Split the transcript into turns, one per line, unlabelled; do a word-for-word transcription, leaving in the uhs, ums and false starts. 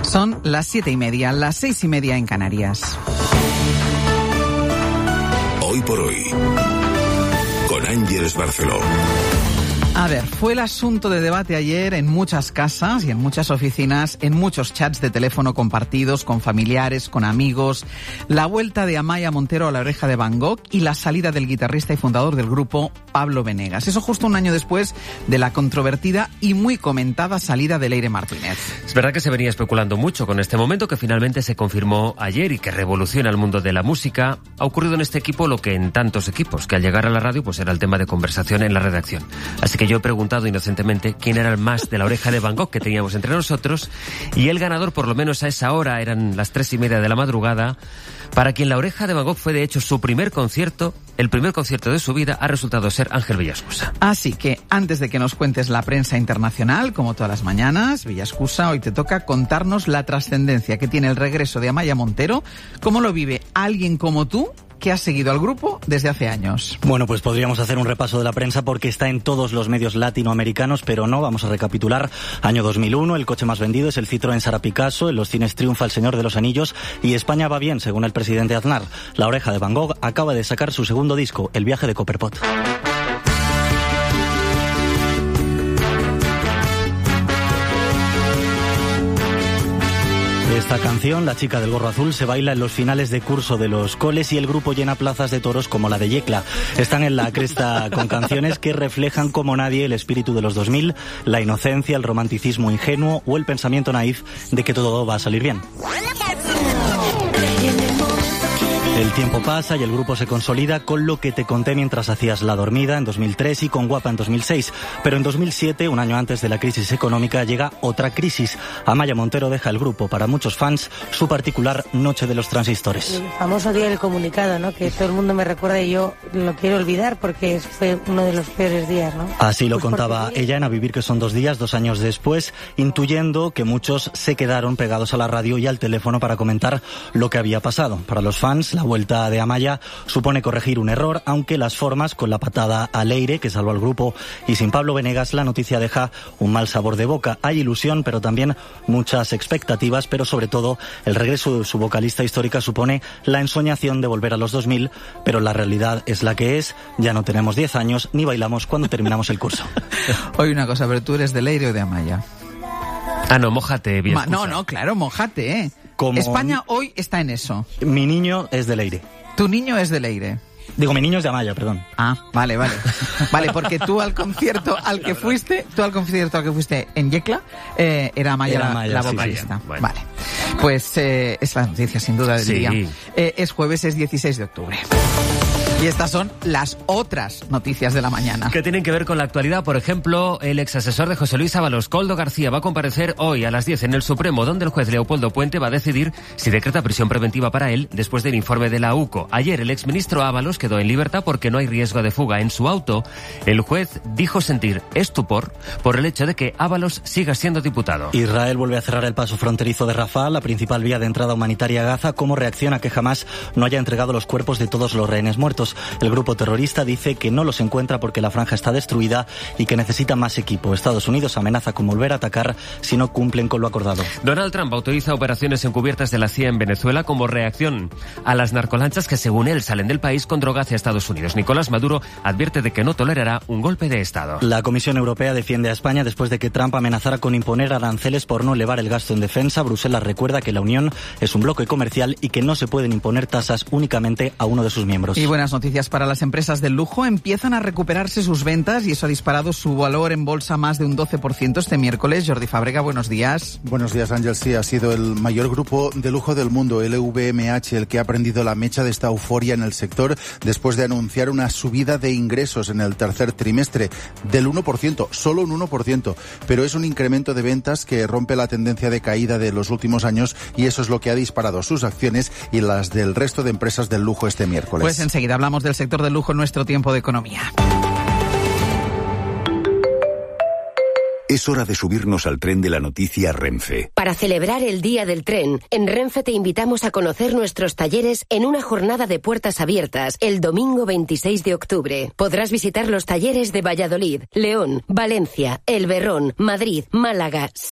Son las siete y media, las seis y media en Canarias.
Hoy por hoy, con Ángeles Barceló.
A ver, fue el asunto de debate ayer en muchas casas y en muchas oficinas, en muchos chats de teléfono compartidos con familiares, con amigos, la vuelta de Amaia Montero a La Oreja de Van Gogh y la salida del guitarrista y fundador del grupo, Pablo Benegas. Eso justo un año después de la controvertida y muy comentada salida de Leire Martínez.
Es verdad que se venía especulando mucho con este momento que finalmente se confirmó ayer y que revoluciona el mundo de la música. Ha ocurrido en este equipo lo que en tantos equipos, que al llegar a la radio pues era el tema de conversación en la redacción. Así que yo he preguntado inocentemente quién era el más de La Oreja de Van Gogh que teníamos entre nosotros, y el ganador, por lo menos a esa hora, eran las tres y media de la madrugada, para quien La Oreja de Van Gogh fue de hecho su primer concierto, el primer concierto de su vida, ha resultado ser Ángel Villaescusa.
Así que, antes de que nos cuentes la prensa internacional, como todas las mañanas, Villaescusa, hoy te toca contarnos la trascendencia que tiene el regreso de Amaia Montero, cómo lo vive alguien como tú, que ha seguido al grupo desde hace años.
Bueno, pues podríamos hacer un repaso de la prensa porque está en todos los medios latinoamericanos, pero no, vamos a recapitular. Año dos mil uno, el coche más vendido es el Citroën Sara Picasso, en los cines triunfa El Señor de los Anillos y España va bien, según el presidente Aznar. La Oreja de Van Gogh acaba de sacar su segundo disco, El viaje de Copperpot. Esta canción, La chica del gorro azul, se baila en los finales de curso de los coles y el grupo llena plazas de toros como la de Yecla. Están en la cresta con canciones que reflejan como nadie el espíritu de los dos mil, la inocencia, el romanticismo ingenuo o el pensamiento naif de que todo va a salir bien. El tiempo pasa y el grupo se consolida con Lo que te conté mientras hacías la dormida en dos mil tres y con Guapa en dos mil seis. Pero en dos mil siete, un año antes de la crisis económica, llega otra crisis. Amaia Montero deja el grupo. Para muchos fans, su particular Noche de los Transistores.
El famoso día del comunicado, ¿no? Que todo el mundo me recuerda y yo lo quiero olvidar porque fue uno de los peores días, ¿no?
Así lo
pues
contaba
porque...
ella en A Vivir que son dos días, dos años después, intuyendo que muchos se quedaron pegados a la radio y al teléfono para comentar lo que había pasado. Para los fans, la vuelta de Amaia supone corregir un error, aunque las formas, con la patada a Leire, que salvó al grupo, y sin Pablo Benegas, la noticia deja un mal sabor de boca. Hay ilusión, pero también muchas expectativas, pero sobre todo el regreso de su vocalista histórica supone la ensoñación de volver a los dos mil, pero la realidad es la que es. Ya no tenemos diez años, ni bailamos cuando terminamos el curso.
Oye, una cosa, pero ¿tú eres de Leire o de Amaia?
Ah, no, mójate, bien.
Ma- no, no, claro, mójate, ¿eh?
Como
España hoy está en eso.
Mi niño es de Leire.
Tu niño es de Leire.
Digo, mi niño es de Amaia, perdón.
Ah, vale, vale. Vale, porque tú al concierto al que fuiste, tú al concierto al que fuiste en Yecla, eh, era Amaia,
Era
la,
Amaia,
la
sí,
vocalista.
sí. Bueno.
Vale. Pues eh, es la noticia, sin duda, del
Sí.
día. Eh, es jueves, es dieciséis de octubre. Y estas son las otras noticias de la mañana.
Que tienen que ver con la actualidad. Por ejemplo, el ex asesor de José Luis Ábalos, Koldo García, va a comparecer hoy a las diez en el Supremo, donde el juez Leopoldo Puente va a decidir si decreta prisión preventiva para él después del informe de la U C O. Ayer el exministro Ábalos quedó en libertad porque no hay riesgo de fuga. En su auto, el juez dijo sentir estupor por el hecho de que Ábalos siga siendo diputado.
Israel vuelve a cerrar el paso fronterizo de Rafah, la principal vía de entrada humanitaria a Gaza, como reacción a que jamás no haya entregado los cuerpos de todos los rehenes muertos. El grupo terrorista dice que no los encuentra porque la franja está destruida y que necesita más equipo. Estados Unidos amenaza con volver a atacar si no cumplen con lo acordado.
Donald Trump autoriza operaciones encubiertas de la C I A en Venezuela como reacción a las narcolanchas que, según él, salen del país con droga hacia Estados Unidos. Nicolás Maduro advierte de que no tolerará un golpe de Estado.
La Comisión Europea defiende a España después de que Trump amenazara con imponer aranceles por no elevar el gasto en defensa. Bruselas recuerda que la Unión es un bloque comercial y que no se pueden imponer tasas únicamente a uno de sus miembros.
Y buenas noticias para las empresas del lujo. Empiezan a recuperarse sus ventas y eso ha disparado su valor en bolsa más de un doce por ciento este miércoles. Jordi Fábrega, buenos días.
Buenos días, Ángel. Sí, ha sido el mayor grupo de lujo del mundo, L V M H, el que ha prendido la mecha de esta euforia en el sector después de anunciar una subida de ingresos en el tercer trimestre del uno por ciento, solo un uno por ciento, pero es un incremento de ventas que rompe la tendencia de caída de los últimos años y eso es lo que ha disparado sus acciones y las del resto de empresas del lujo este miércoles.
Pues enseguida hablamos del sector del lujo en nuestro tiempo de economía.
Es hora de subirnos al tren de la noticia Renfe.
Para celebrar el Día del Tren, en Renfe te invitamos a conocer nuestros talleres en una jornada de puertas abiertas el domingo veintiséis de octubre. Podrás visitar los talleres de Valladolid, León, Valencia, El Berrón, Madrid, Málaga,